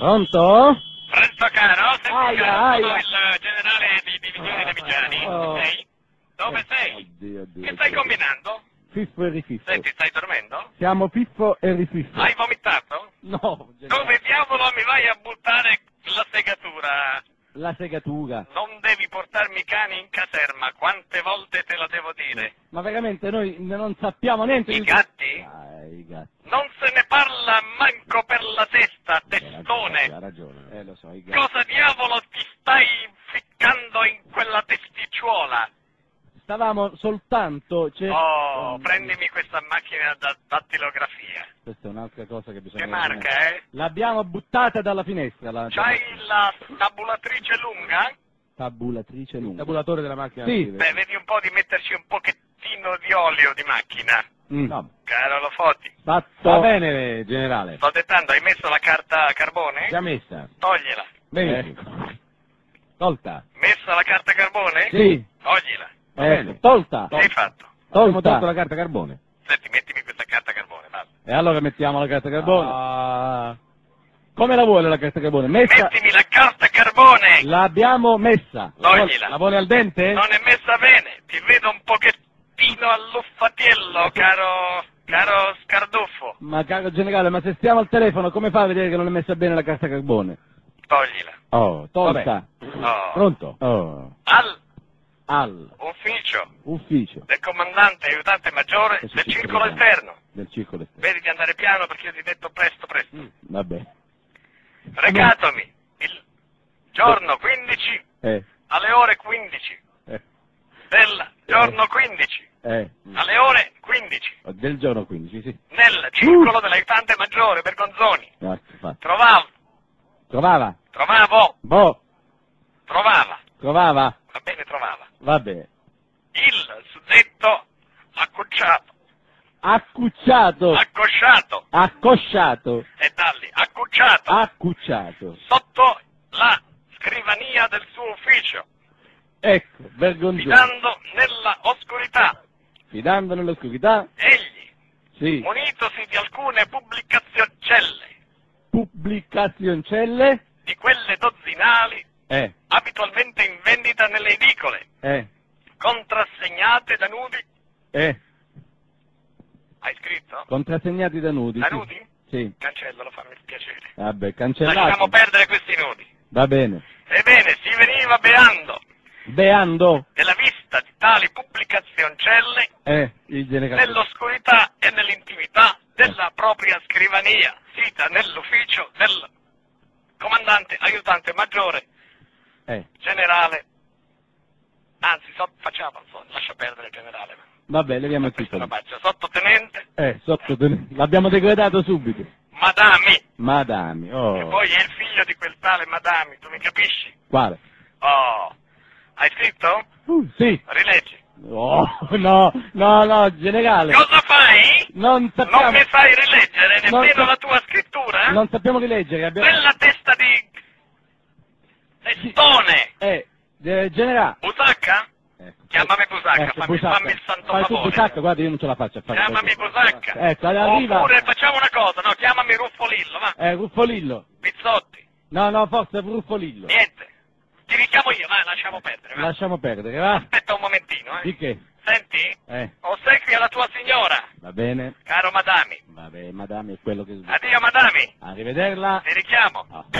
Pronto? Pronto caro? Senti Aia, caro, aia. sono il generale di divisione De Vigiani. Oh. Sei? Dove sei? Oddio. Che stai combinando? Fiffo e rififfo. Senti, stai dormendo? Siamo Fiffo e rififfo. Hai vomitato? No, Dove diavolo mi vai a buttare la segatura? la segatura. Non devi portarmi i cani in caserma, quante volte te lo devo dire? Ma veramente noi non sappiamo niente I di... gatti? I gatti. Non se ne parla manco per la testa, testone! Ha ragione, lo so, i gatti. Cosa diavolo ti stai ficcando in quella testicciuola? Stavamo soltanto... Oh, prendimi questa macchina da dattilografia. Questa è un'altra cosa che bisogna... Che marca è? L'abbiamo buttata dalla finestra. C'hai la tabulatrice lunga? Tabulatrice lunga. Tabulatore della macchina. Sì. Beh, vedi un po' di metterci un pochettino di olio di macchina. No. Caro Lo Foti. Fatto. Va bene, generale. Sto dettando, hai messo la carta carbone? Già messa. Togliela. Benissimo. Tolta. Messa la carta carbone? Sì. Toglila. Va bene. Tolta. Che hai fatto? Abbiamo Tolta. tolto la carta carbone. Senti, mettimi questa carta carbone, basta. E allora mettiamo la carta carbone. Ah, Come la vuole la carta carbone? Messa. Mettimi la carta carbone! L'abbiamo messa. Toglila. la vuole al dente? Non è messa bene, ti vedo un pochettino alluffatiello, caro Scarduffo. Ma caro generale, ma se stiamo al telefono, come fa a vedere che non è messa bene la carta carbone? Toglila. Oh, tolta. Oh. Pronto? Oh. Al Ufficio ufficio del comandante aiutante maggiore del circolo esterno. del circolo esterno. Vedi di andare piano perché io ti ho detto presto. Vabbè. Recatomi il giorno 15 alle ore 15 del giorno 15 alle ore 15 Del giorno 15, sì. nel circolo dell'aiutante maggiore Bergonzoni. Infatti. Trovavo, Trovava. va bene, trovava, Vabbè. il suddetto Accucciato. accosciato e dalli accucciato Sotto la scrivania del suo ufficio, Ecco, Bergonzoni. fidando nell'oscurità. egli, Sì. munitosi di alcune Pubblicazioncelle. di quelle dozzinali abitualmente in vendita nelle edicole, contrassegnate da nudi. Hai scritto? Contrassegnati da nudi. Da sì. nudi? Sì. Cancellalo, fammi il piacere. Vabbè, cancellati. Lasciamo perdere questi nudi. Va bene. Ebbene, si veniva Beando. della vista di tali pubblicazioncelle Il generale. nell'oscurità e nell'intimità della propria scrivania, sita nell'ufficio del comandante aiutante maggiore generale. Anzi, lascia perdere il generale. Vabbè, leviamo il Questa è titolo. una baccia. Sottotenente, L'abbiamo degradato subito. Madami, Madami, che poi è il figlio di quel tale Madami, tu mi capisci? Quale? Oh, hai scritto? Sì. Rileggi. Oh, no, generale. Cosa fai? Non sappiamo. Non mi fai rileggere nemmeno Non sa- la tua scrittura? Non sappiamo rileggere, abbiamo... Quella testa di testone! Generale. Busacca? Chiamami Busacca, Ecco, fammi il santo Fai tu favore. Busacca, guarda, io non ce la faccio a fare. Chiamami Busacca. Ecco, arriva. Oppure facciamo una cosa, no, chiamami Ruffolillo, va. Ruffolillo. Pizzotti. No, forse è Ruffolillo. Niente. Ti richiamo io, va, lasciamo perdere, va. Lasciamo perdere, va? Aspetta un momentino, Di che? Senti? Eh. Ossequia la tua signora, Va bene. caro Madami. Vabbè, madame, è quello che... Addio Madami. Arrivederla. Ti richiamo. Oh.